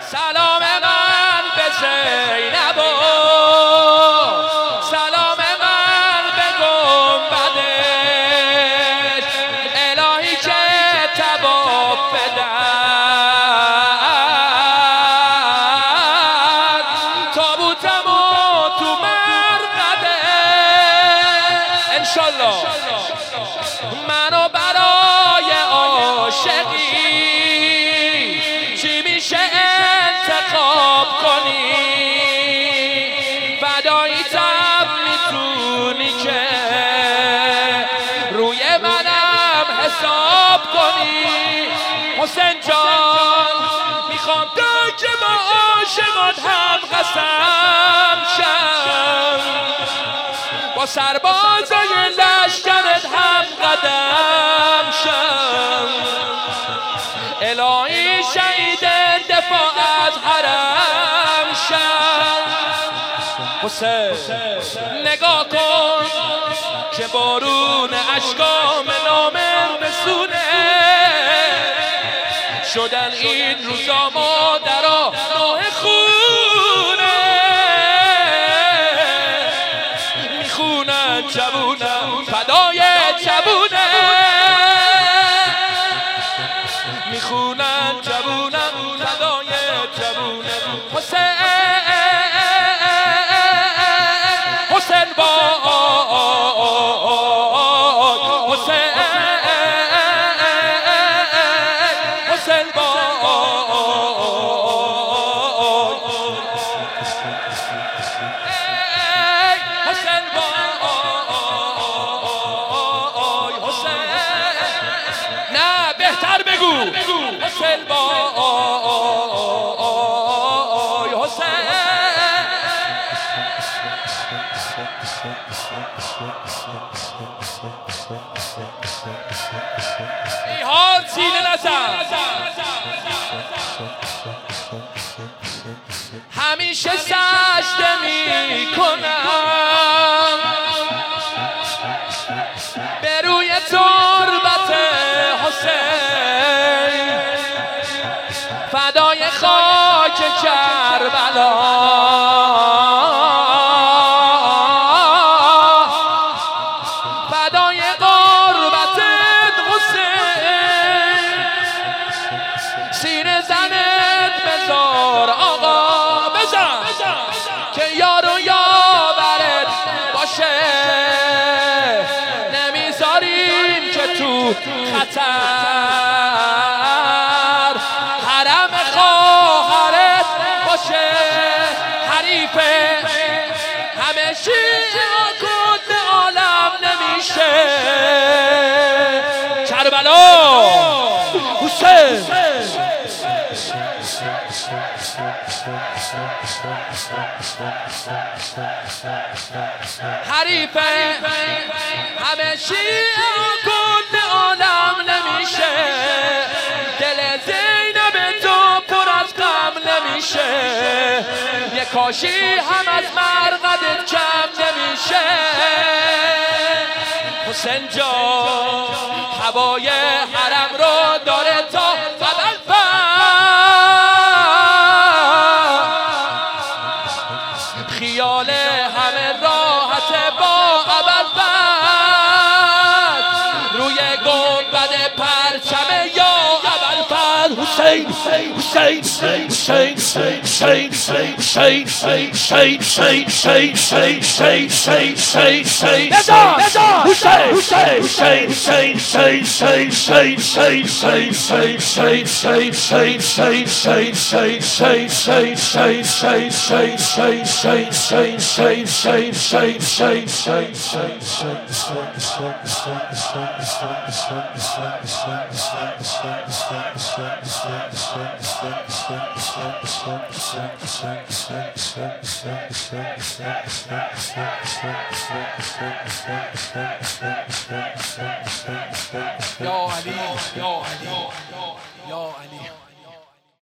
سلام من به زینب و سلام من به گنبدش، الهی که تباب بدن تابوتم و تو مرقده انشالله منو برای عاشقی چی میشه انتخاب کنی، فدایی‌تم میتونی که روی منم حساب کنی. حسین جان میخوام تو که با عاشقات هم قسم شم، با سربازای لشکرت هم قدم شم، الهی شهید دفاع از حرم شم. حسین نگاه کن که بارون اشکام نامرسونه شدن این روزا مادرها نوح خونه، میخونن جوونم فدای جوونه، میخونن جوونم فدای جوونه. حسین حسین با حسین حسین با حسین با حسین نه بهتر بگو حسین با حسین. ای حال سینه نزن همیشه سجده میکنم به روی تربت حسین، فدای خاک کربلا فدای قربت حسین، سینه زنت بذار آقا بزن که یار و یاورت باشه، نمیذاریم که تو خطر حرم خواهرت باشه. حریف همه شیعه کل عالم نمیشه، کربلا حسین حریف همه شیعه کل عالم نمیشه، دل زینب تو پر از غم نمیشه، یه کاشی هم از مرقدت کم نمیشه. حسین جان هوای حرم رو داره تا خیال همه راحت با ابوالفضل روی گنبد پرچم یا ابوالفضل. حسین حسین حسین حسین حسین حسین حسین حسین حسین حسین حسین حسین حسین یا علی یا علی یا علی.